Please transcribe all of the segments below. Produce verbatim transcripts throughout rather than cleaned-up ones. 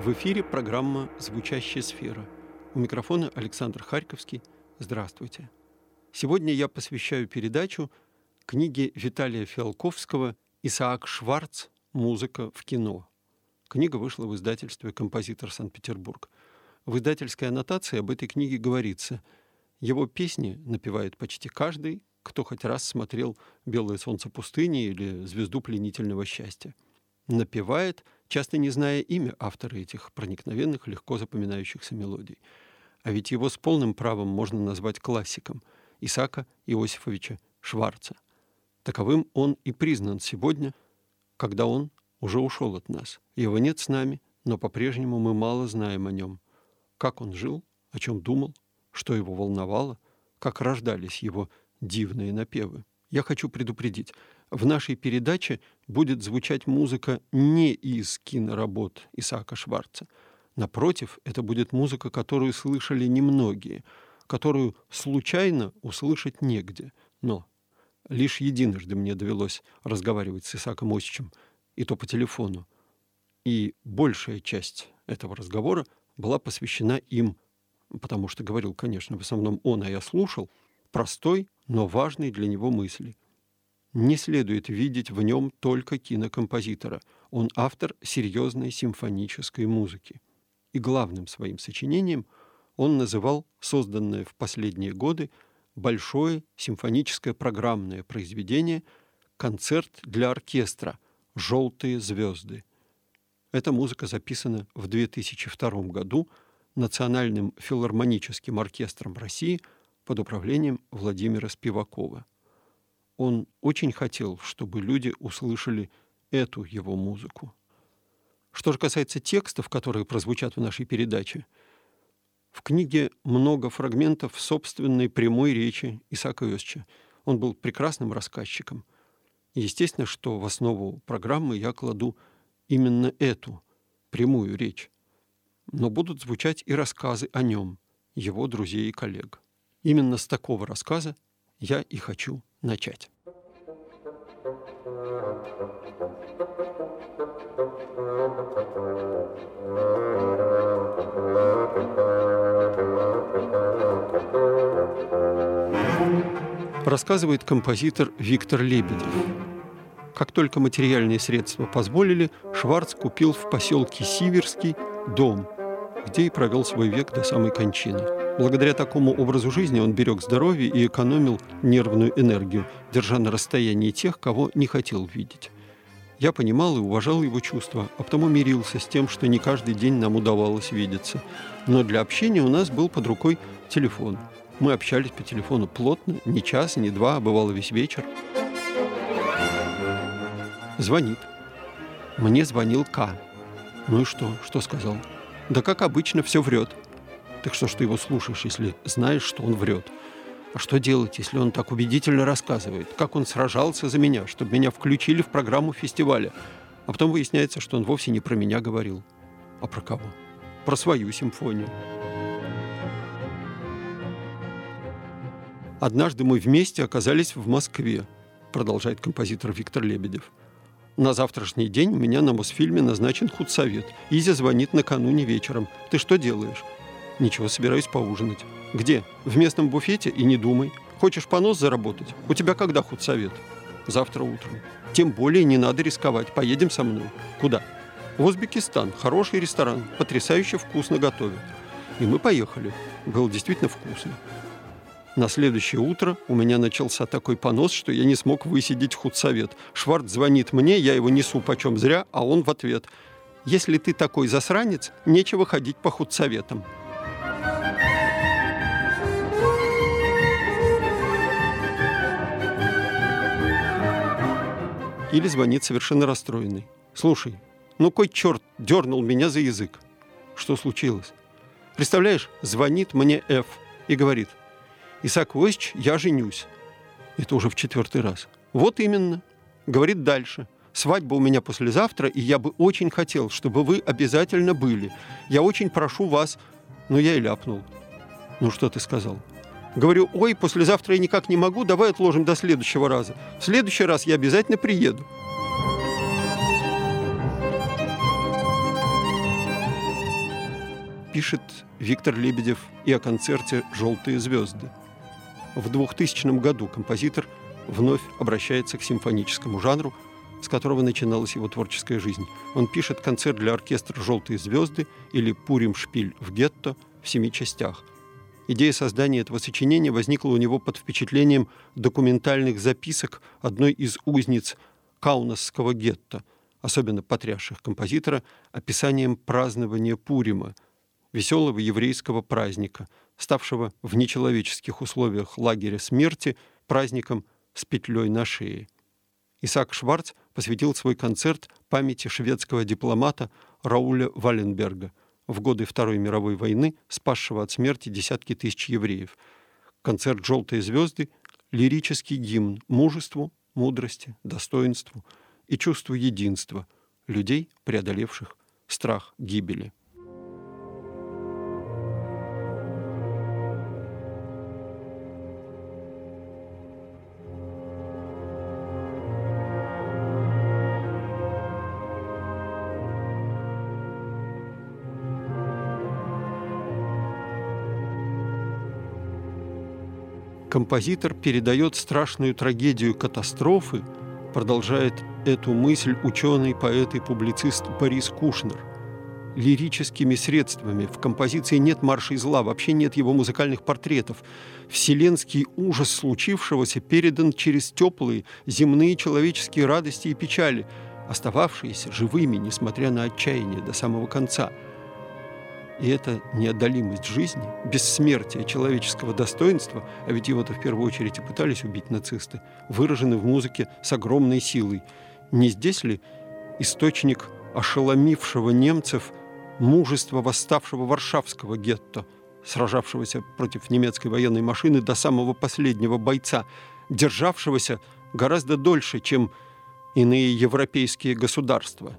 В эфире программа «Звучащая сфера». У микрофона Александр Харьковский. Здравствуйте. Сегодня я посвящаю передачу книге Виталия Фиалковского «Исаак Шварц. Музыка в кино». Книга вышла в издательстве «Композитор. Санкт-Петербург». В издательской аннотации об этой книге говорится: его песни напевает почти каждый, кто хоть раз смотрел «Белое солнце пустыни» или «Звезду пленительного счастья». Напевает, часто не зная имя автора этих проникновенных, легко запоминающихся мелодий. А ведь его с полным правом можно назвать классиком — Исаака Иосифовича Шварца. Таковым он и признан сегодня, когда он уже ушел от нас. Его нет с нами, но по-прежнему мы мало знаем о нем. Как он жил, о чем думал, что его волновало, как рождались его дивные напевы. Я хочу предупредить, в нашей передаче будет звучать музыка не из киноработ Исаака Шварца. Напротив, это будет музыка, которую слышали немногие, которую случайно услышать негде. Но лишь единожды мне довелось разговаривать с Исааком Осичем, и то по телефону. И большая часть этого разговора была посвящена им, потому что говорил, конечно, в основном он, а я слушал, простой, но важной для него мысли. Не следует видеть в нем только кинокомпозитора. Он автор серьезной симфонической музыки. И главным своим сочинением он называл созданное в последние годы большое симфоническое программное произведение «Концерт для оркестра. Желтые звезды». Эта музыка записана в две тысячи втором году Национальным филармоническим оркестром России под управлением Владимира Спивакова. Он очень хотел, чтобы люди услышали эту его музыку. Что же касается текстов, которые прозвучат в нашей передаче, в книге много фрагментов собственной прямой речи Исаака Иосифовича. Он был прекрасным рассказчиком. И естественно, что в основу программы я кладу именно эту прямую речь. Но будут звучать и рассказы о нем, его друзей и коллег. Именно с такого рассказа я и хочу начать. Рассказывает композитор Виктор Лебедев. Как только материальные средства позволили, Шварц купил в поселке Сиверский дом, где и провел свой век до самой кончины. Благодаря такому образу жизни он берег здоровье и экономил нервную энергию, держа на расстоянии тех, кого не хотел видеть. Я понимал и уважал его чувства, а потому мирился с тем, что не каждый день нам удавалось видеться. Но для общения у нас был под рукой телефон. Мы общались по телефону плотно, ни час, ни два, а бывало весь вечер. Звонит. Мне звонил К. Ну и что? Что сказал? Да как обычно, все врет. Так что ж ты его слушаешь, если знаешь, что он врет? А что делать, если он так убедительно рассказывает? Как он сражался за меня, чтобы меня включили в программу фестиваля? А потом выясняется, что он вовсе не про меня говорил. А про кого? Про свою симфонию. Однажды мы вместе оказались в Москве, продолжает композитор Виктор Лебедев. На завтрашний день у меня на Мосфильме назначен худсовет. Изя звонит накануне вечером. Ты что делаешь? Ничего, собираюсь поужинать. Где? В местном буфете? И не думай. Хочешь понос заработать? У тебя когда худсовет? Завтра утром. Тем более не надо рисковать. Поедем со мной. Куда? В Узбекистан. Хороший ресторан. Потрясающе вкусно готовят. И мы поехали. Было действительно вкусно. На следующее утро у меня начался такой понос, что я не смог высидеть худсовет. Шварц звонит мне, я его несу почем зря, а он в ответ: «Если ты такой засранец, нечего ходить по худсоветам». Или звонит совершенно расстроенный: «Слушай, ну кой черт дернул меня за язык?» Что случилось? Представляешь, звонит мне Ф и говорит: «Исаак Иосифович, я женюсь». Это уже в четвертый раз. Вот именно. Говорит дальше: «Свадьба у меня послезавтра, и я бы очень хотел, чтобы вы обязательно были. Я очень прошу вас». Ну, я и ляпнул. Ну, что ты сказал? Говорю: ой, послезавтра я никак не могу, давай отложим до следующего раза. В следующий раз я обязательно приеду. Виктор Лебедев и о концерте «Желтые звезды». В двухтысячном году композитор вновь обращается к симфоническому жанру, с которого начиналась его творческая жизнь. Он пишет концерт для оркестра «Желтые звезды» или «Пурим-шпиль в гетто» в семи частях. Идея создания этого сочинения возникла у него под впечатлением документальных записок одной из узниц Каунасского гетто, особенно потрясших композитора описанием празднования Пурима, веселого еврейского праздника, ставшего в нечеловеческих условиях лагеря смерти праздником с петлей на шее. Исаак Шварц посвятил свой концерт памяти шведского дипломата Рауля Валенберга, в годы Второй мировой войны спасшего от смерти десятки тысяч евреев. Концерт «Желтые звезды» — лирический гимн мужеству, мудрости, достоинству и чувству единства людей, преодолевших страх гибели. Композитор передает страшную трагедию катастрофы, продолжает эту мысль ученый, поэт и публицист Борис Кушнер, лирическими средствами. В композиции нет маршей зла, вообще нет его музыкальных портретов. Вселенский ужас случившегося передан через теплые земные человеческие радости и печали, остававшиеся живыми, несмотря на отчаяние до самого конца. И эта неодолимость жизни, бессмертие человеческого достоинства, а ведь его-то в первую очередь и пытались убить нацисты, выражены в музыке с огромной силой. Не здесь ли источник ошеломившего немцев мужества восставшего варшавского гетто, сражавшегося против немецкой военной машины до самого последнего бойца, державшегося гораздо дольше, чем иные европейские государства?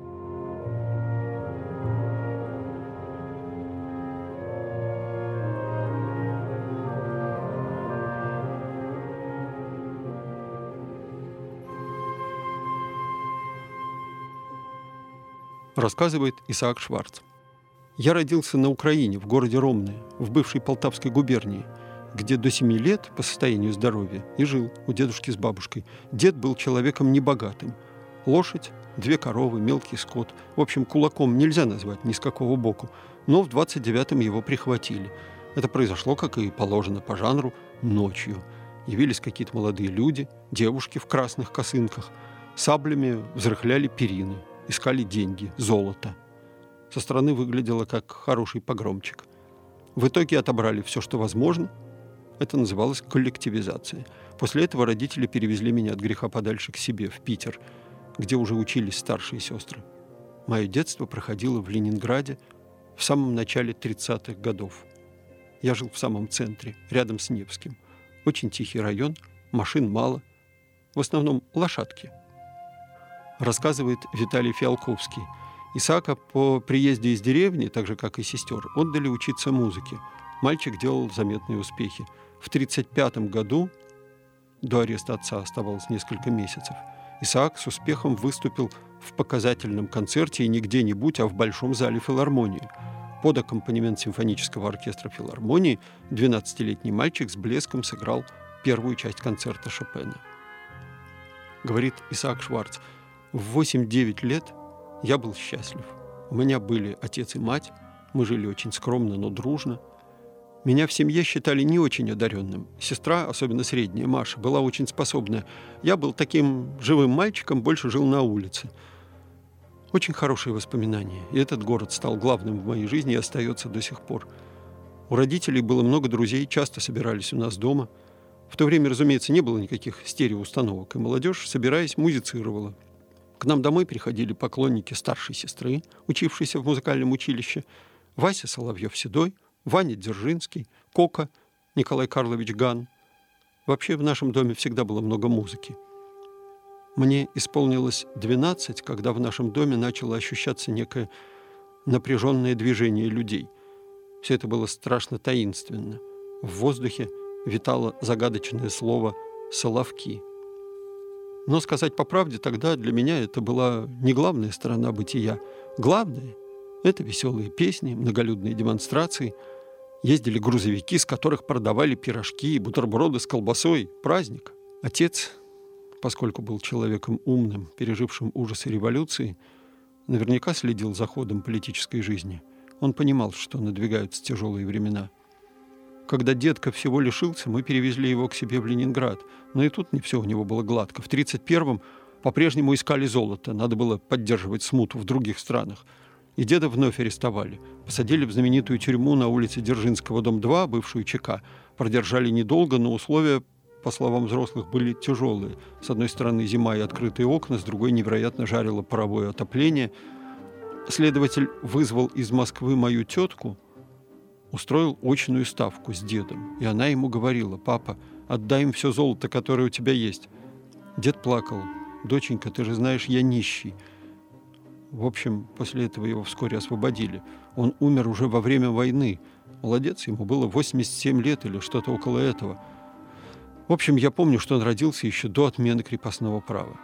Рассказывает Исаак Шварц. «Я родился на Украине, в городе Ромны, в бывшей Полтавской губернии, где до семи лет по состоянию здоровья и жил у дедушки с бабушкой. Дед был человеком небогатым. Лошадь, две коровы, мелкий скот. В общем, кулаком нельзя назвать ни с какого боку. Но в двадцать девятом его прихватили. Это произошло, как и положено по жанру, ночью. Явились какие-то молодые люди, девушки в красных косынках, саблями взрыхляли перины. Искали деньги, золото. Со стороны выглядело как хороший погромчик. В итоге отобрали все, что возможно. Это называлось коллективизация. После этого родители перевезли меня от греха подальше к себе, в Питер, где уже учились старшие сестры. Мое детство проходило в Ленинграде в самом начале тридцатых годов. Я жил в самом центре, рядом с Невским. Очень тихий район, машин мало, в основном лошадки. Рассказывает Виталий Фиалковский. Исаака по приезде из деревни, так же, как и сестер, отдали учиться музыке. Мальчик делал заметные успехи. В тридцать пятом году, до ареста отца оставалось несколько месяцев, Исаак с успехом выступил в показательном концерте и не где-нибудь, а в Большом зале филармонии. Под аккомпанемент симфонического оркестра филармонии двенадцатилетний мальчик с блеском сыграл первую часть концерта Шопена. Говорит Исаак Шварц: в восемь-девять лет я был счастлив. У меня были отец и мать, мы жили очень скромно, но дружно. Меня в семье считали не очень одаренным. Сестра, особенно средняя, Маша, была очень способная. Я был таким живым мальчиком, больше жил на улице. Очень хорошие воспоминания. И этот город стал главным в моей жизни и остается до сих пор. У родителей было много друзей, часто собирались у нас дома. В то время, разумеется, не было никаких стереоустановок, и молодежь, собираясь, музицировала. К нам домой приходили поклонники старшей сестры, учившейся в музыкальном училище, Вася Соловьев-Седой, Ваня Дзержинский, Кока, Николай Карлович Ган. Вообще в нашем доме всегда было много музыки. Мне исполнилось двенадцать, когда в нашем доме начало ощущаться некое напряженное движение людей. Все это было страшно таинственно. В воздухе витало загадочное слово «соловки». Но сказать по правде, тогда для меня это была не главная сторона бытия. Главное Это веселые песни, многолюдные демонстрации. Ездили грузовики, с которых продавали пирожки и бутерброды с колбасой. Праздник. Отец, поскольку был человеком умным, пережившим ужасы революции, наверняка следил за ходом политической жизни. Он понимал, что надвигаются тяжелые времена. Когда дедка всего лишился, мы перевезли его к себе в Ленинград. Но и тут не все у него было гладко. В тридцать первом по-прежнему искали золото. Надо было поддерживать смуту в других странах. И деда вновь арестовали. Посадили в знаменитую тюрьму на улице Дзержинского, дом два, бывшую ЧК. Продержали недолго, но условия, по словам взрослых, были тяжелые. С одной стороны зима и открытые окна, с другой невероятно жарило паровое отопление. Следователь вызвал из Москвы мою тетку, устроил очную ставку с дедом. И она ему говорила: «Папа, отдай им все золото, которое у тебя есть». Дед плакал: «Доченька, ты же знаешь, я нищий». В общем, после этого его вскоре освободили. Он умер уже во время войны. Молодец, ему было восемьдесят семь лет или что-то около этого. В общем, я помню, что он родился еще до отмены крепостного права.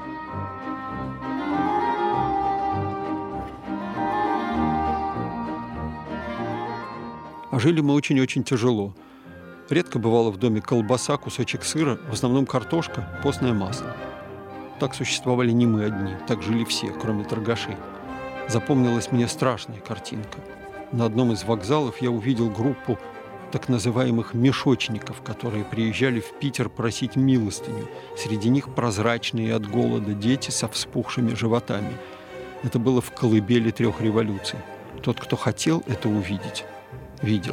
А жили мы очень-очень тяжело. Редко бывало в доме колбаса, кусочек сыра, в основном картошка, постное масло. Так существовали не мы одни, так жили все, кроме торгашей. Запомнилась мне страшная картинка. На одном из вокзалов я увидел группу так называемых мешочников, которые приезжали в Питер просить милостыню. Среди них прозрачные от голода дети со вспухшими животами. Это было в колыбели трех революций. Тот, кто хотел это увидеть, видел.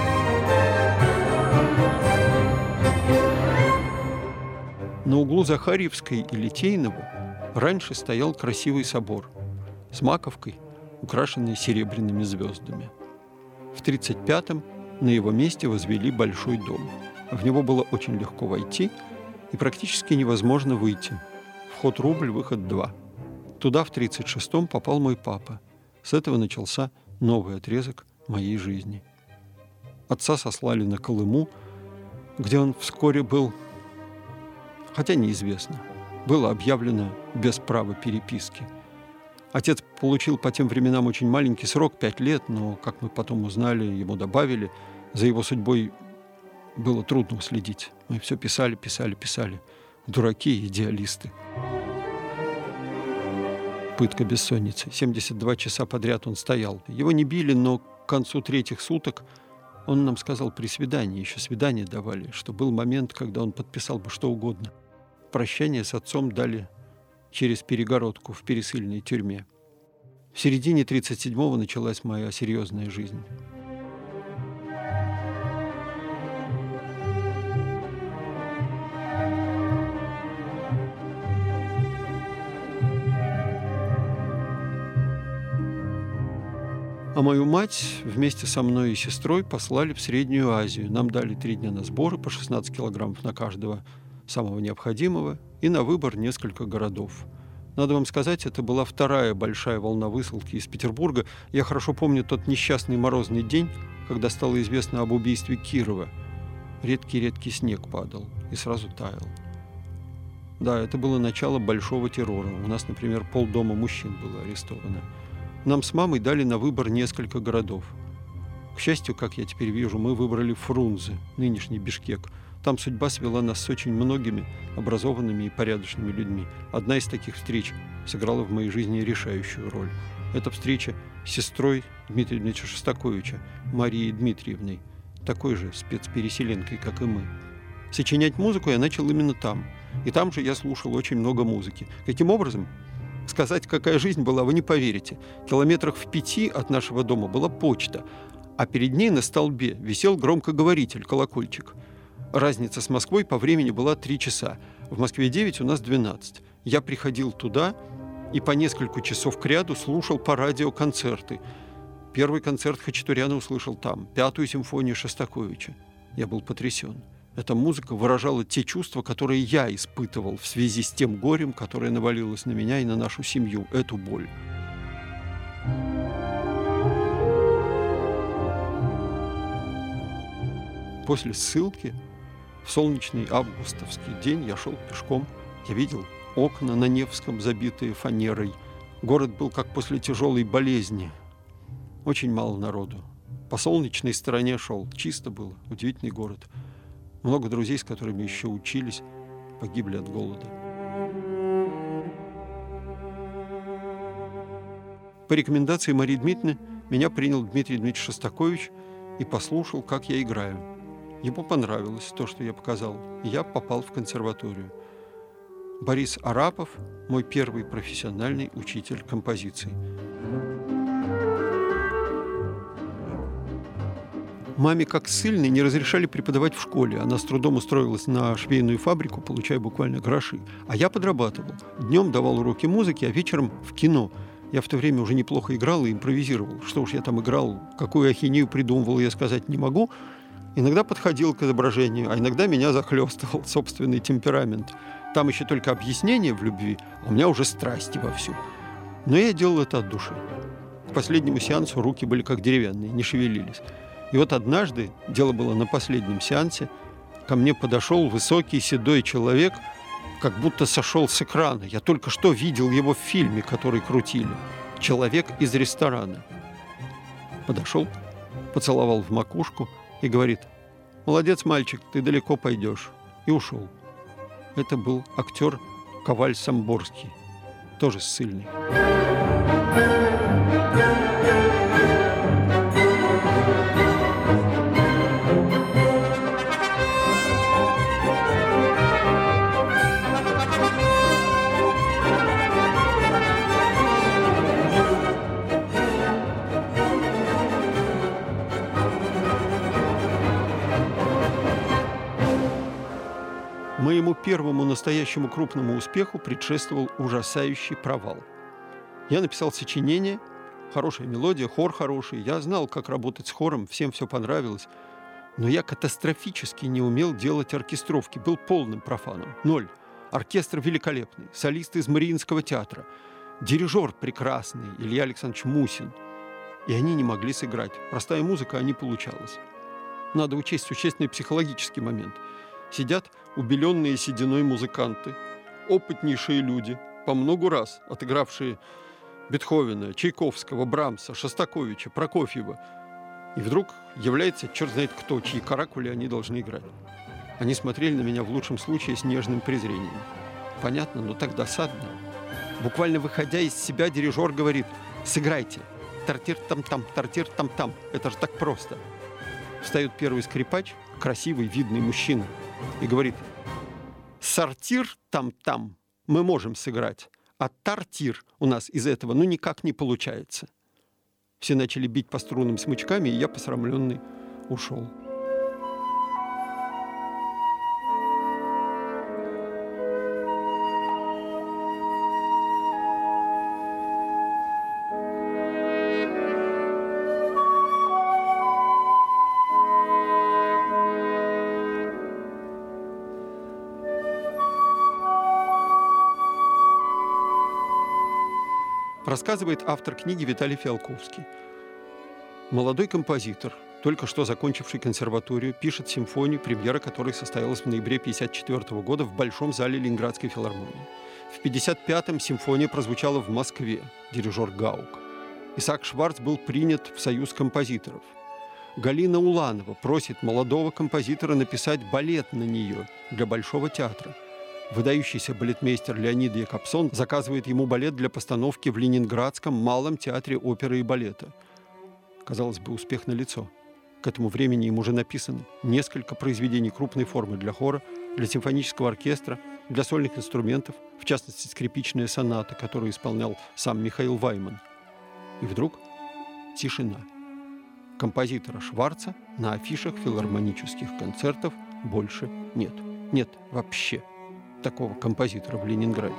На углу Захарьевской и Литейного раньше стоял красивый собор с маковкой, украшенной серебряными звездами. В тридцать пятом на его месте возвели большой дом. В него было очень легко войти и практически невозможно выйти. Вход рубль, выход два. Туда в тридцать шестом попал мой папа. С этого начался новый отрезок моей жизни. Отца сослали на Колыму, где он вскоре был, хотя неизвестно, было объявлено без права переписки. Отец получил по тем временам очень маленький срок, пять лет, но, как мы потом узнали, ему добавили. За его судьбой было трудно уследить. Мы все писали, писали, писали. Дураки и идеалисты. Пытка бессонницы. семьдесят два часа подряд он стоял. Его не били, но к концу третьих суток он нам сказал при свидании, еще свидание давали, что был момент, когда он подписал бы что угодно. Прощание с отцом дали через перегородку в пересыльной тюрьме. В середине тридцать седьмого началась моя серьезная жизнь. А мою мать вместе со мной и сестрой послали в Среднюю Азию. Нам дали три дня на сборы, по шестнадцать килограммов на каждого, самого необходимого, и на выбор несколько городов. Надо вам сказать, это была вторая большая волна высылки из Петербурга. Я хорошо помню тот несчастный морозный день, когда стало известно об убийстве Кирова. Редкий-редкий снег падал и сразу таял. Да, это было начало большого террора. У нас, например, полдома мужчин было арестовано. Нам с мамой дали на выбор несколько городов. К счастью, как я теперь вижу, мы выбрали Фрунзе, нынешний Бишкек. Там судьба свела нас с очень многими образованными и порядочными людьми. Одна из таких встреч сыграла в моей жизни решающую роль. Это встреча с сестрой Дмитрия Дмитриевича Шостаковича, Марией Дмитриевной, такой же спецпереселенкой, как и мы. Сочинять музыку я начал именно там. И там же я слушал очень много музыки. Каким образом? Сказать, какая жизнь была, вы не поверите. Километрах в пяти от нашего дома была почта, а перед ней на столбе висел громкоговоритель, колокольчик. Разница с Москвой по времени была три часа. В Москве девять, у нас двенадцать. Я приходил туда и по несколько часов кряду слушал по радио концерты. Первый концерт Хачатуряна услышал там, пятую симфонию Шостаковича. Я был потрясен. Эта музыка выражала те чувства, которые я испытывал в связи с тем горем, которое навалилось на меня и на нашу семью, эту боль. После ссылки в солнечный августовский день я шел пешком. Я видел окна на Невском, забитые фанерой. Город был как после тяжелой болезни. Очень мало народу. По солнечной стороне шел. Чисто было. Удивительный город. Много друзей, с которыми еще учились, погибли от голода. По рекомендации Марии Дмитриевны меня принял Дмитрий Дмитриевич Шостакович и послушал, как я играю. Ему понравилось то, что я показал, и я попал в консерваторию. Борис Арапов – мой первый профессиональный учитель композиции. Маме, как ссыльной, не разрешали преподавать в школе. Она с трудом устроилась на швейную фабрику, получая буквально гроши. А я подрабатывал. Днем давал уроки музыки, а вечером в кино. Я в то время уже неплохо играл и импровизировал. Что уж я там играл, какую ахинею придумывал, я сказать не могу. Иногда подходил к изображению, а иногда меня захлестывал собственный темперамент. Там еще только объяснение в любви, а у меня уже страсти вовсю. Но я делал это от души. К последнему сеансу руки были как деревянные, не шевелились. И вот однажды, дело было на последнем сеансе, ко мне подошел высокий седой человек, как будто сошел с экрана. Я только что видел его в фильме, который крутили. Человек из ресторана. Подошел, поцеловал в макушку и говорит: «Молодец, мальчик, ты далеко пойдешь». И ушел. Это был актер Коваль Самборский, тоже ссыльный. Моему первому настоящему крупному успеху предшествовал ужасающий провал. Я написал сочинение, хорошая мелодия, хор хороший. Я знал, как работать с хором, всем все понравилось. Но я катастрофически не умел делать оркестровки, был полным профаном. Ноль. Оркестр великолепный, солист из Мариинского театра, дирижер прекрасный, Илья Александрович Мусин. И они не могли сыграть. Простая музыка, а не получалась. Надо учесть существенный психологический момент. Сидят убеленные сединой музыканты, опытнейшие люди, по многу раз отыгравшие Бетховена, Чайковского, Брамса, Шостаковича, Прокофьева. И вдруг является черт знает кто, чьи каракули они должны играть. Они смотрели на меня в лучшем случае с нежным презрением. Понятно, но так досадно. Буквально выходя из себя, дирижер говорит: «Сыграйте! Тартир-там-там, тартир-там-там». Это же так просто. Встает первый скрипач, красивый, видный мужчина, и говорит: «Сортир там-там мы можем сыграть, а тартир у нас из этого ну никак не получается». Все начали бить по струнам смычками, и я, посрамленный, ушел. Рассказывает автор книги Виталий Фиалковский. Молодой композитор, только что закончивший консерваторию, пишет симфонию, премьера которой состоялась в ноябре тысяча девятьсот пятьдесят четвёртого года в Большом зале Ленинградской филармонии. В пятьдесят пятом симфония прозвучала в Москве, дирижер Гаук. Исаак Шварц был принят в Союз композиторов. Галина Уланова просит молодого композитора написать балет на нее для Большого театра. Выдающийся балетмейстер Леонид Якобсон заказывает ему балет для постановки в Ленинградском Малом театре оперы и балета. Казалось бы, успех налицо. К этому времени им уже написано несколько произведений крупной формы для хора, для симфонического оркестра, для сольных инструментов, в частности, скрипичная соната, которую исполнял сам Михаил Вайман. И вдруг тишина. Композитора Шварца на афишах филармонических концертов больше нет. Нет вообще такого композитора в Ленинграде.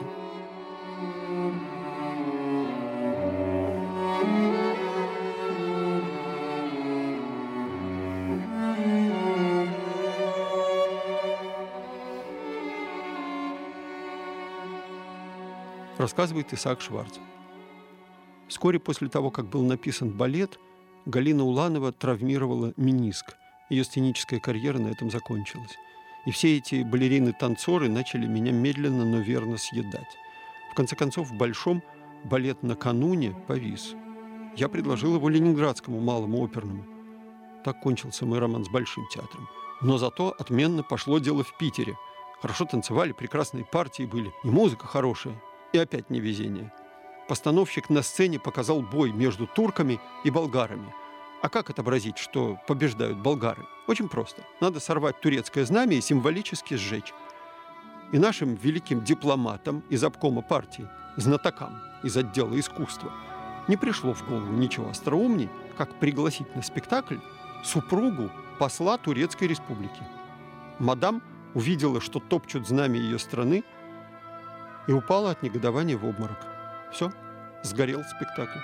Рассказывает Исаак Шварц. Вскоре после того, как был написан балет, Галина Уланова травмировала мениск. Ее сценическая карьера на этом закончилась. И все эти балерины-танцоры начали меня медленно, но верно съедать. В конце концов, в Большом балет накануне повис. Я предложил его Ленинградскому малому оперному. Так кончился мой роман с Большим театром. Но зато отменно пошло дело в Питере. Хорошо танцевали, прекрасные партии были, и музыка хорошая, и опять невезение. Постановщик на сцене показал бой между турками и болгарами. А как отобразить, что побеждают болгары? Очень просто. Надо сорвать турецкое знамя и символически сжечь. И нашим великим дипломатам из обкома партии, знатокам из отдела искусства, не пришло в голову ничего остроумней, как пригласить на спектакль супругу посла Турецкой республики. Мадам увидела, что топчут знамя ее страны, и упала от негодования в обморок. Все, сгорел спектакль.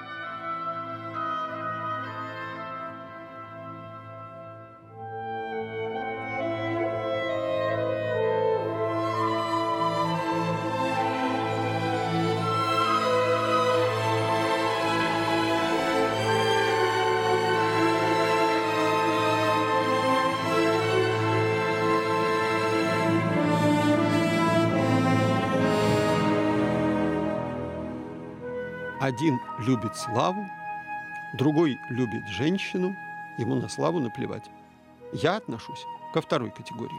Один любит славу, другой любит женщину, ему на славу наплевать. Я отношусь ко второй категории.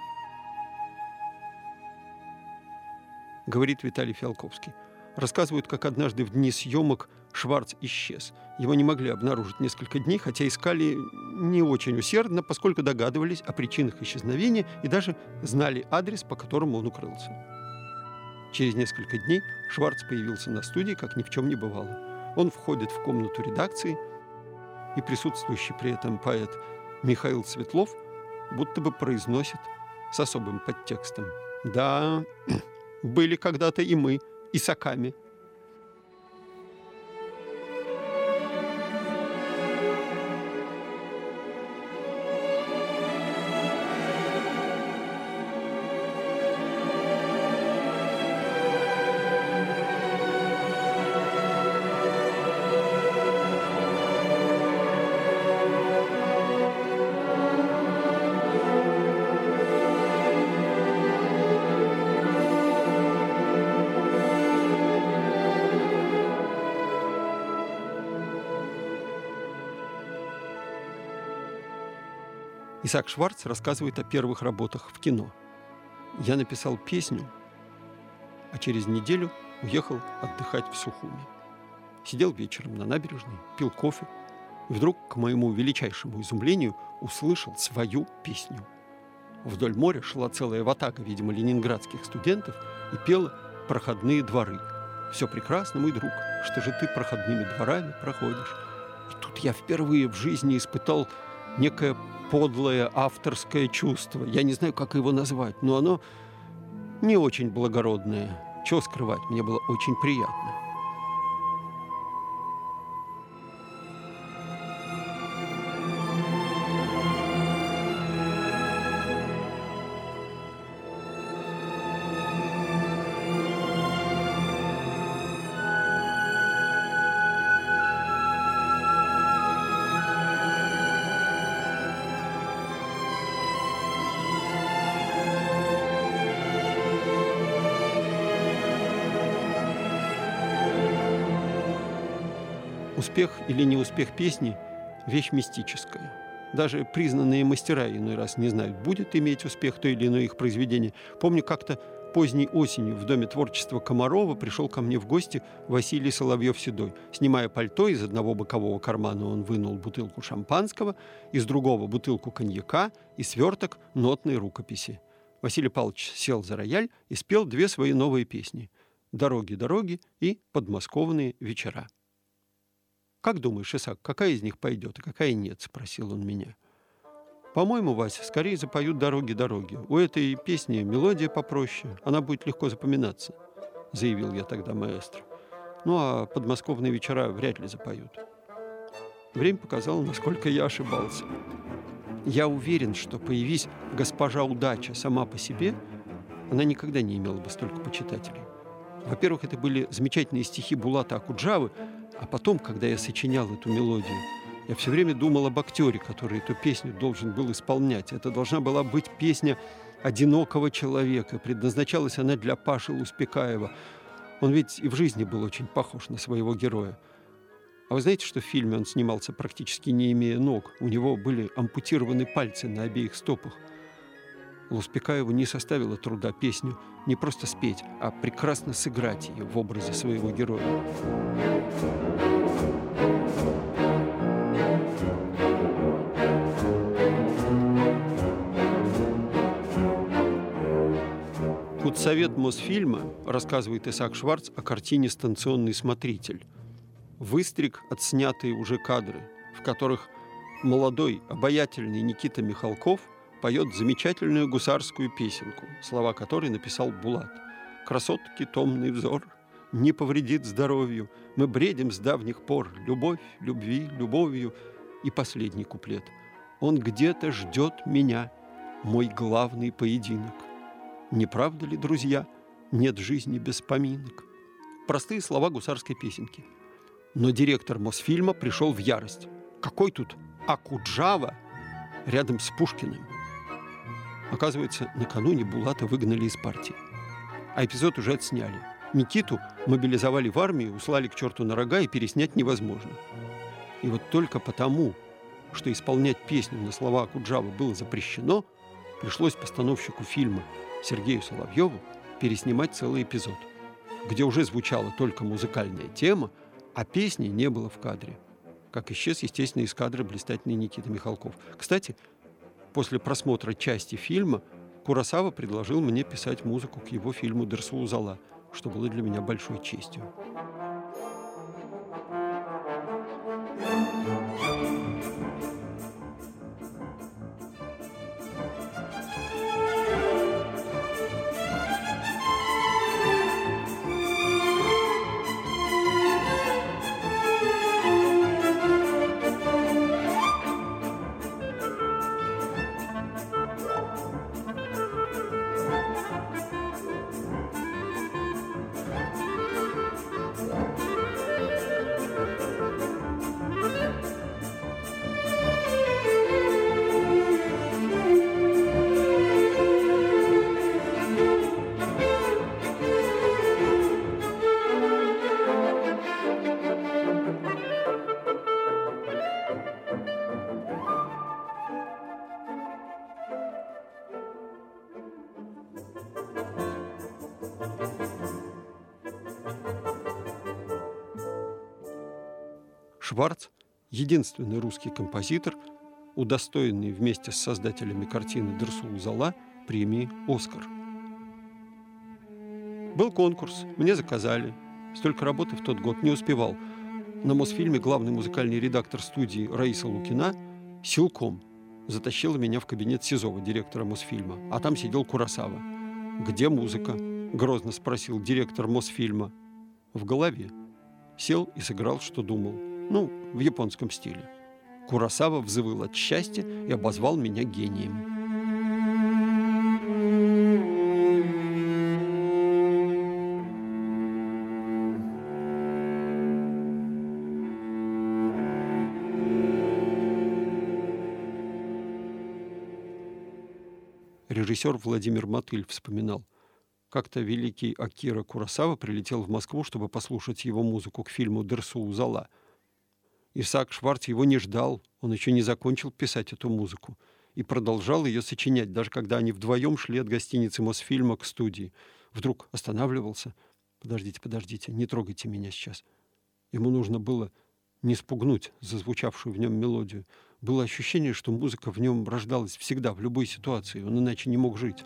Говорит Виталий Фиалковский. Рассказывают, как однажды в дни съемок Шварц исчез. Его не могли обнаружить несколько дней, хотя искали не очень усердно, поскольку догадывались о причинах исчезновения и даже знали адрес, по которому он укрылся. Через несколько дней Шварц появился на студии, как ни в чем не бывало. Он входит в комнату редакции, и присутствующий при этом поэт Михаил Светлов будто бы произносит с особым подтекстом: «Да, были когда-то и мы исаками». Исаак Шварц рассказывает о первых работах в кино. «Я написал песню, а через неделю уехал отдыхать в Сухуми. Сидел вечером на набережной, пил кофе, и вдруг, к моему величайшему изумлению, услышал свою песню. Вдоль моря шла целая ватага, видимо, ленинградских студентов, и пела «Проходные дворы». «Все прекрасно, мой друг, что же ты проходными дворами проходишь?» И тут я впервые в жизни испытал некое подлое авторское чувство. Я не знаю, как его назвать, но оно не очень благородное. Чего скрывать, мне было очень приятно. Успех или неуспех песни – вещь мистическая. Даже признанные мастера иной раз не знают, будет иметь успех то или иное их произведение. Помню, как-то поздней осенью в Доме творчества Комарова пришел ко мне в гости Василий Соловьев-Седой. Снимая пальто, из одного бокового кармана он вынул бутылку шампанского, из другого – бутылку коньяка и сверток нотной рукописи. Василий Павлович сел за рояль и спел две свои новые песни «Дороги, дороги» и «Подмосковные вечера». «Как думаешь, Исаак, какая из них пойдет, а какая нет?» – спросил он меня. «По-моему, Вася, скорее запоют «Дороги, дороги». У этой песни мелодия попроще, она будет легко запоминаться», – заявил я тогда маэстро. «Ну, а «Подмосковные вечера» вряд ли запоют». Время показало, насколько я ошибался. Я уверен, что, появись «Госпожа Удача» сама по себе, она никогда не имела бы столько почитателей. Во-первых, это были замечательные стихи Булата Акуджавы, а потом, когда я сочинял эту мелодию, я все время думал об актере, который эту песню должен был исполнять. Это должна была быть песня одинокого человека. Предназначалась она для Паши Луспекаева. Он ведь и в жизни был очень похож на своего героя. А вы знаете, что в фильме он снимался практически не имея ног? У него были ампутированы пальцы на обеих стопах. Луспекаеву не составило труда песню не просто спеть, а прекрасно сыграть ее в образе своего героя. Худсовет Мосфильма, рассказывает Исаак Шварц о картине «Станционный смотритель». Выстриг отснятые уже кадры, в которых молодой, обаятельный Никита Михалков поет замечательную гусарскую песенку, слова которой написал Булат. «Красотки, томный взор, не повредит здоровью, мы бредим с давних пор, любовь, любви, любовью». И последний куплет. «Он где-то ждет меня, мой главный поединок». Не правда ли, друзья, нет жизни без поминок? Простые слова гусарской песенки. Но директор Мосфильма пришел в ярость. Какой тут Акуджава рядом с Пушкиным? Оказывается, накануне Булата выгнали из партии. А эпизод уже отсняли. Никиту мобилизовали в армию, услали к черту на рога, и переснять невозможно. И вот только потому, что исполнять песню на слова Акуджавы было запрещено, пришлось постановщику фильма Сергею Соловьеву переснимать целый эпизод, где уже звучала только музыкальная тема, а песни не было в кадре. Как исчез, естественно, из кадра блистательный Никита Михалков. Кстати, после просмотра части фильма Куросава предложил мне писать музыку к его фильму «Дерсу-Узала», что было для меня большой честью. Шварц – единственный русский композитор, удостоенный вместе с создателями картины «Дерсу-Узала» премии «Оскар». Был конкурс, мне заказали. Столько работы в тот год не успевал. На Мосфильме главный музыкальный редактор студии Раиса Лукина силком затащила меня в кабинет Сизова, директора Мосфильма. А там сидел Куросава. «Где музыка?» – грозно спросил директор Мосфильма. «В голове». Сел и сыграл, что думал. Ну, в японском стиле. Куросава взвыл от счастья и обозвал меня гением. Режиссер Владимир Мотыль вспоминал: как-то великий Акира Куросава прилетел в Москву, чтобы послушать его музыку к фильму «Дерсу-Узала». Исаак Шварц его не ждал, он еще не закончил писать эту музыку и продолжал ее сочинять, даже когда они вдвоем шли от гостиницы Мосфильма к студии. Вдруг останавливался. «Подождите, подождите, не трогайте меня сейчас». Ему нужно было не спугнуть зазвучавшую в нем мелодию. Было ощущение, что музыка в нем рождалась всегда, в любой ситуации, он иначе не мог жить.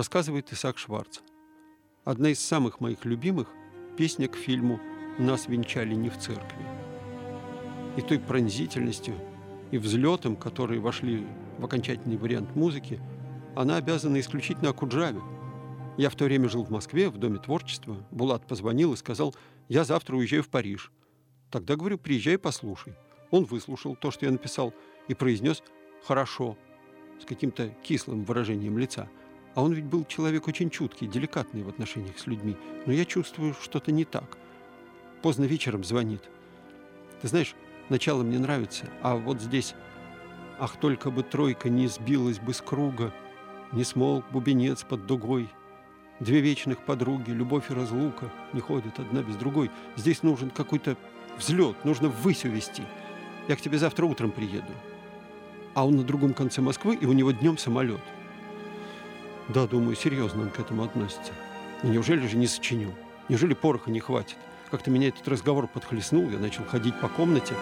рассказывает Исаак Шварц. Одна из самых моих любимых – песня к фильму «Нас венчали не в церкви». И той пронзительностью, и взлетом, которые вошли в окончательный вариант музыки, она обязана исключительно Окуджаве. Я в то время жил в Москве, в Доме творчества. Булат позвонил и сказал: «Я завтра уезжаю в Париж». Тогда говорю: «Приезжай, послушай». Он выслушал то, что я написал, и произнес «хорошо», с каким-то кислым выражением лица. А он ведь был человек очень чуткий, деликатный в отношениях с людьми. Но я чувствую, что-то не так. Поздно вечером звонит. Ты знаешь, начало мне нравится, а вот здесь: «Ах, только бы тройка не сбилась бы с круга, не смолк бубенец под дугой. Две вечных подруги, любовь и разлука, не ходят одна без другой». Здесь нужен какой-то взлет, нужно ввысь увести. Я к тебе завтра утром приеду. А он на другом конце Москвы, и у него днем самолет. Да, думаю, серьезно он к этому относится. Но неужели же не сочиню? Неужели пороха не хватит? Как-то меня этот разговор подхлестнул, я начал ходить по комнате.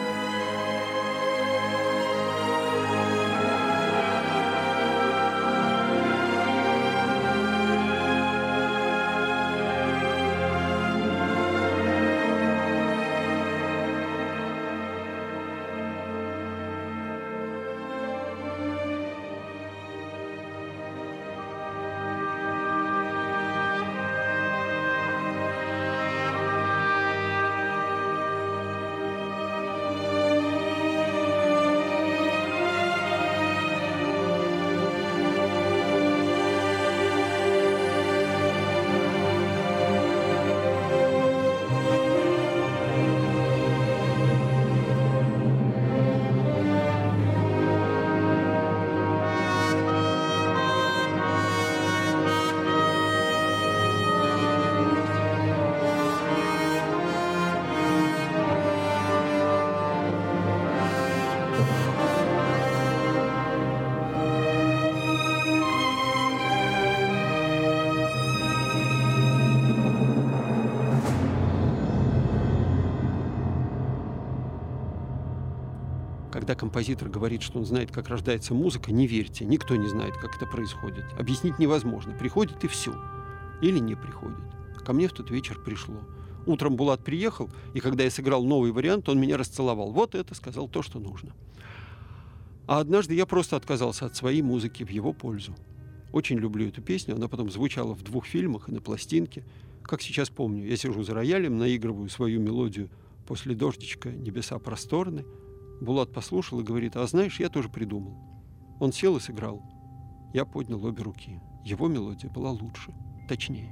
Когда композитор говорит, что он знает, как рождается музыка, не верьте, никто не знает, как это происходит. Объяснить невозможно. Приходит и все. Или не приходит. Ко мне в тот вечер пришло. Утром Булат приехал, и когда я сыграл новый вариант, он меня расцеловал. Вот это, сказал, то, что нужно. А однажды я просто отказался от своей музыки в его пользу. Очень люблю эту песню. Она потом звучала в двух фильмах и на пластинке. Как сейчас помню, я сижу за роялем, наигрываю свою мелодию «После дождичка небеса просторны». Булат послушал и говорит: «А знаешь, я тоже придумал». Он сел и сыграл. Я поднял обе руки. Его мелодия была лучше, точнее.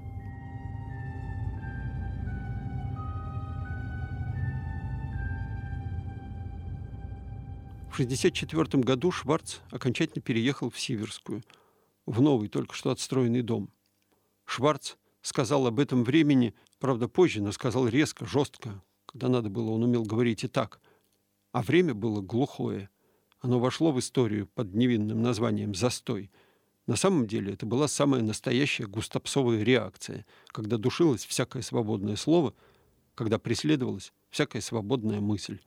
В шестьдесят четвёртом году Шварц окончательно переехал в Сиверскую, в новый, только что отстроенный дом. Шварц сказал об этом времени, правда, позже, но сказал резко, жестко. Когда надо было, он умел говорить и так. А время было глухое. Оно вошло в историю под невинным названием «Застой». На самом деле это была самая настоящая густопсовая реакция, когда душилось всякое свободное слово, когда преследовалась всякая свободная мысль.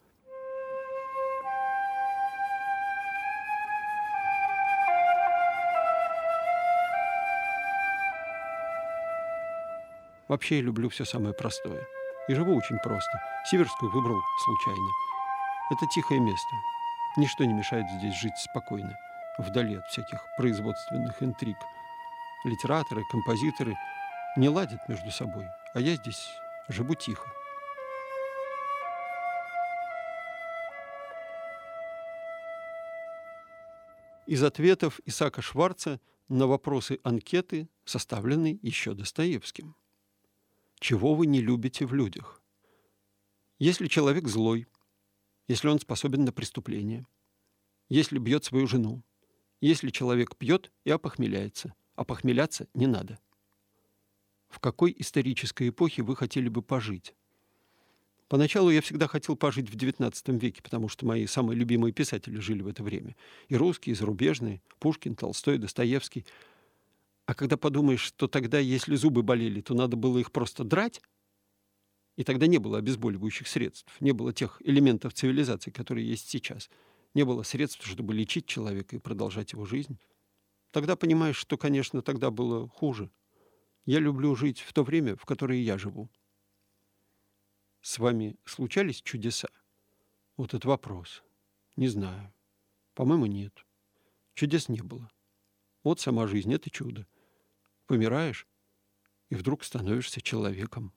Вообще я люблю все самое простое. И живу очень просто. Сиверскую выбрал случайно. Это тихое место. Ничто не мешает здесь жить спокойно, вдали от всяких производственных интриг. Литераторы, композиторы не ладят между собой, а я здесь живу тихо. Из ответов Исаака Шварца на вопросы анкеты, составленной еще Достоевским. Чего вы не любите в людях? Если человек злой, если он способен на преступление, если бьет свою жену, если человек пьет и опохмеляется, опохмеляться не надо. В какой исторической эпохе вы хотели бы пожить? Поначалу я всегда хотел пожить в девятнадцатом веке, потому что мои самые любимые писатели жили в это время. И русские, и зарубежные, Пушкин, Толстой, Достоевский. А когда подумаешь, что тогда, если зубы болели, то надо было их просто драть, и тогда не было обезболивающих средств, не было тех элементов цивилизации, которые есть сейчас. Не было средств, чтобы лечить человека и продолжать его жизнь. Тогда понимаешь, что, конечно, тогда было хуже. Я люблю жить в то время, в которое я живу. С вами случались чудеса? Вот этот вопрос. Не знаю. По-моему, нет. Чудес не было. Вот сама жизнь — это чудо. Помираешь, и вдруг становишься человеком.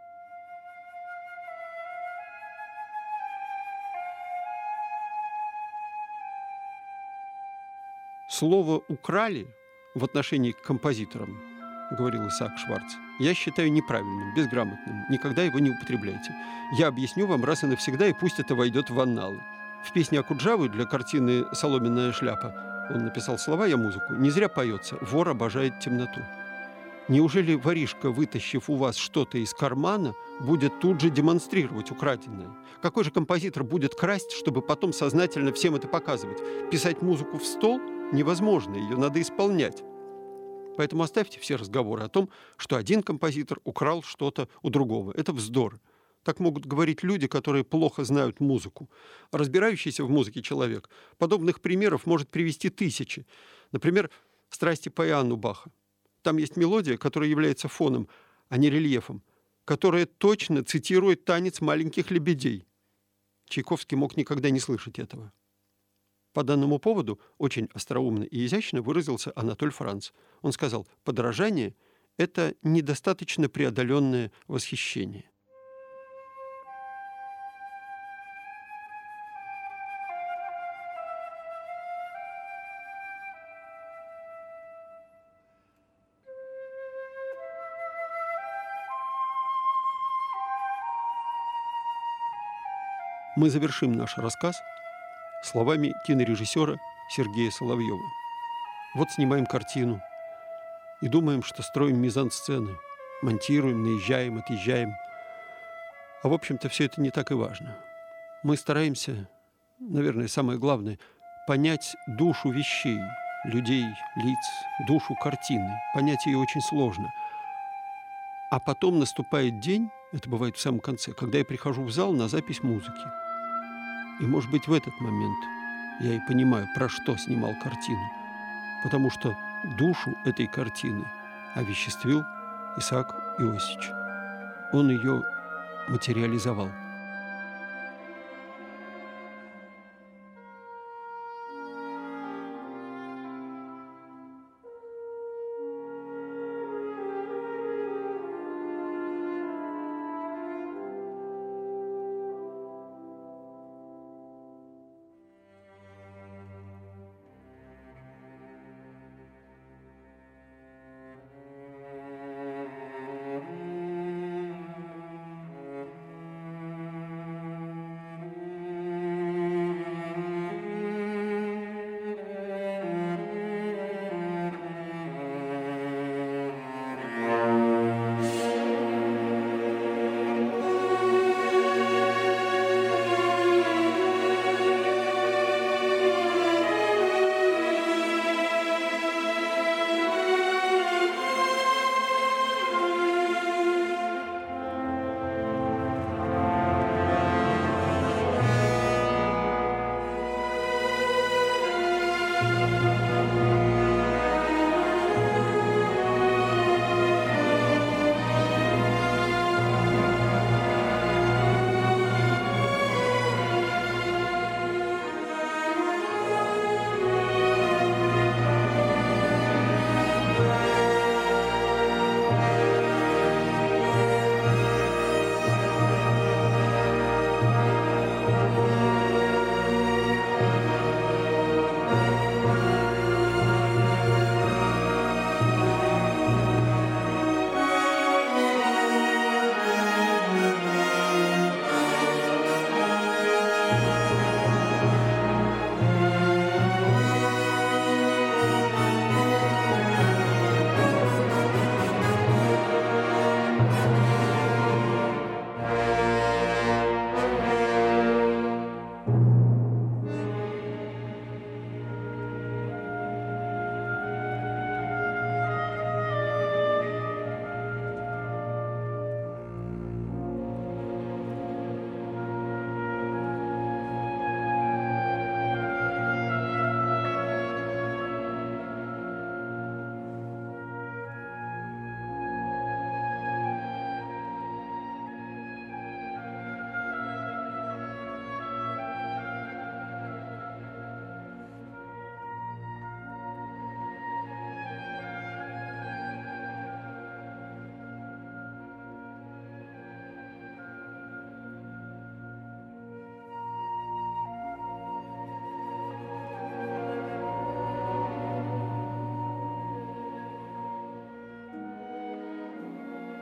Слово «украли» в отношении к композиторам, говорил Исаак Шварц, я считаю неправильным, безграмотным. Никогда его не употребляйте. Я объясню вам раз и навсегда, и пусть это войдет в анналы. В песне Акуджавы для картины «Соломенная шляпа» он написал слова, я музыку. Не зря поется «Вор обожает темноту». Неужели воришка, вытащив у вас что-то из кармана, будет тут же демонстрировать украденное? Какой же композитор будет красть, чтобы потом сознательно всем это показывать? Писать музыку в стол невозможно, ее надо исполнять. Поэтому оставьте все разговоры о том, что один композитор украл что-то у другого. Это вздор. Так могут говорить люди, которые плохо знают музыку. Разбирающийся в музыке человек подобных примеров может привести тысячи. Например, «Страсти по Иоанну» Баха. Там есть мелодия, которая является фоном, а не рельефом, которая точно цитирует танец маленьких лебедей. Чайковский мог никогда не слышать этого. По данному поводу очень остроумно и изящно выразился Анатоль Франц. Он сказал, подражание – это недостаточно преодоленное восхищение. Мы завершим наш рассказ словами кинорежиссера Сергея Соловьева. Вот снимаем картину и думаем, что строим мизансцены, монтируем, наезжаем, отъезжаем. А в общем-то все это не так и важно. Мы стараемся, наверное, самое главное, понять душу вещей, людей, лиц, душу картины. Понять ее очень сложно. А потом наступает день, это бывает в самом конце, когда я прихожу в зал на запись музыки. И, может быть, в этот момент я и понимаю, про что снимал картину. Потому что душу этой картины овеществил Исаак Иосифович. Он ее материализовал.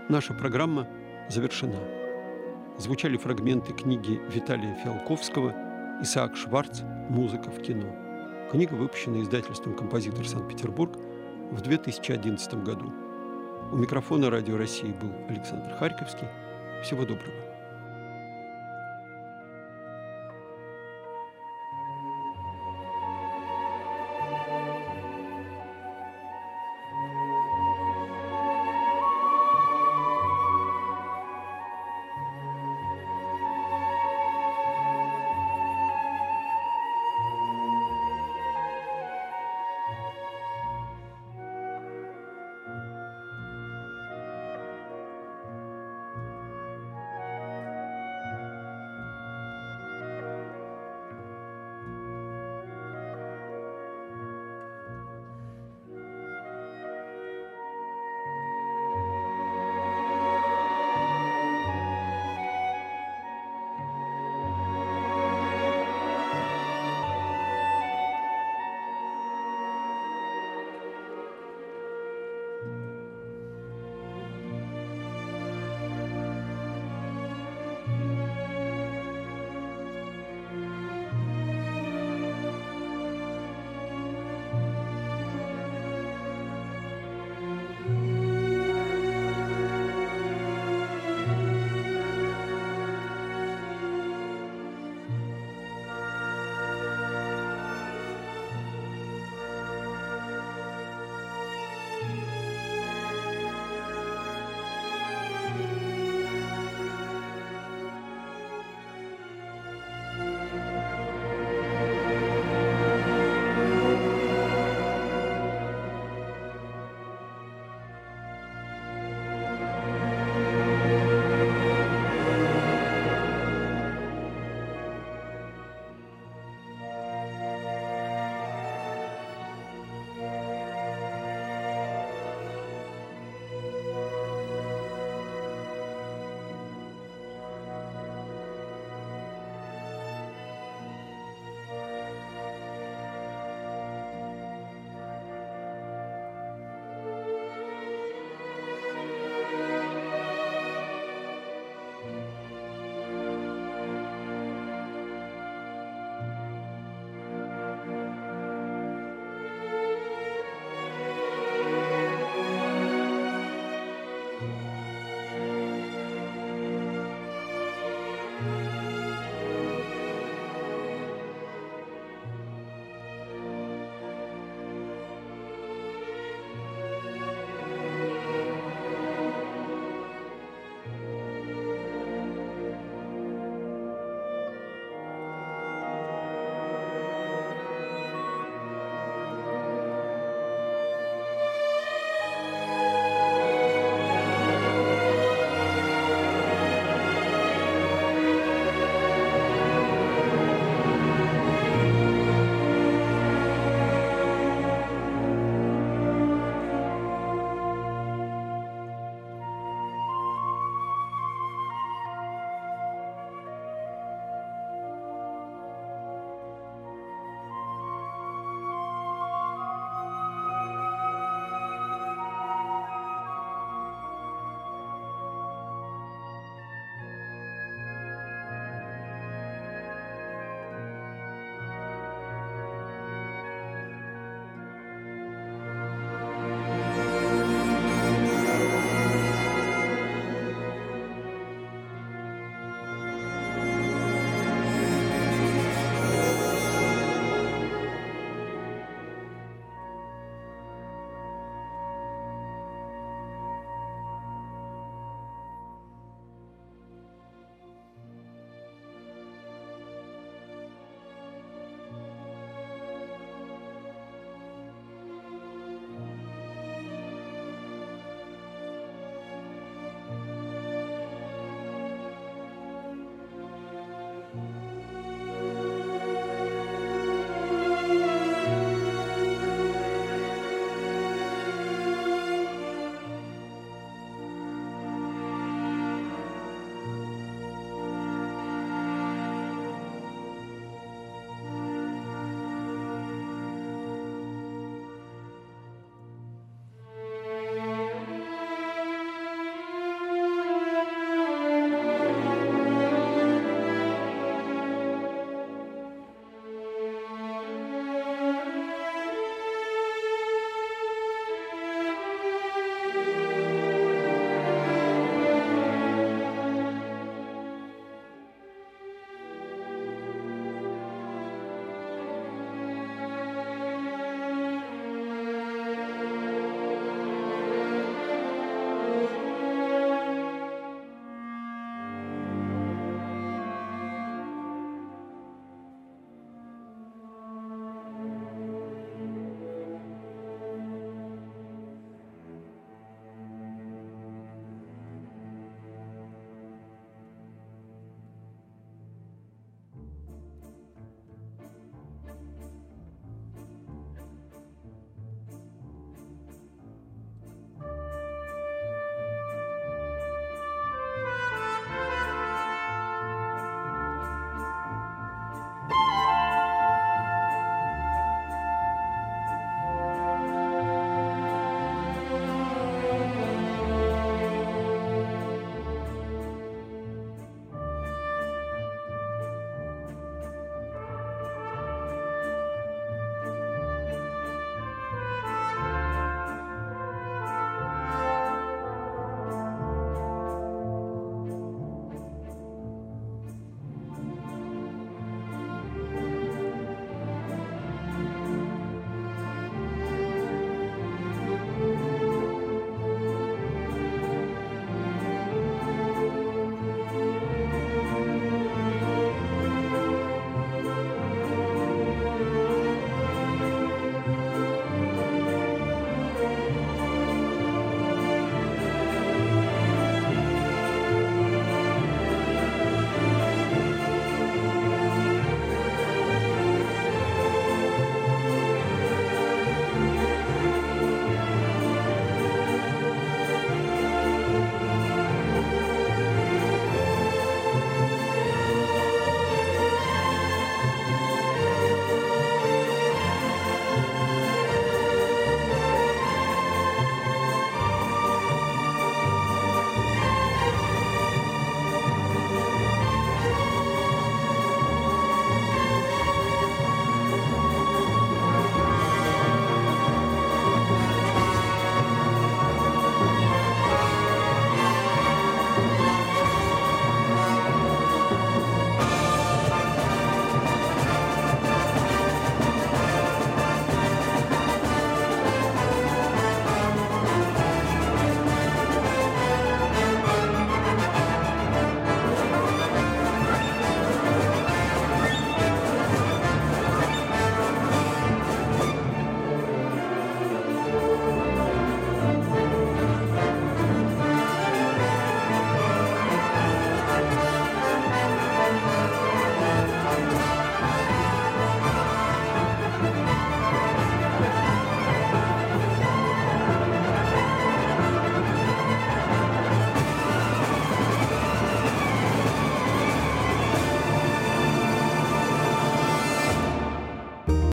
наша программа завершена. Звучали фрагменты книги Виталия Фиалковского «Исаак Шварц. Музыка в кино». Книга выпущена издательством «Композитор. Санкт-Петербург» в две тысячи одиннадцатом году. У микрофона Радио России был Александр Харьковский. Всего доброго.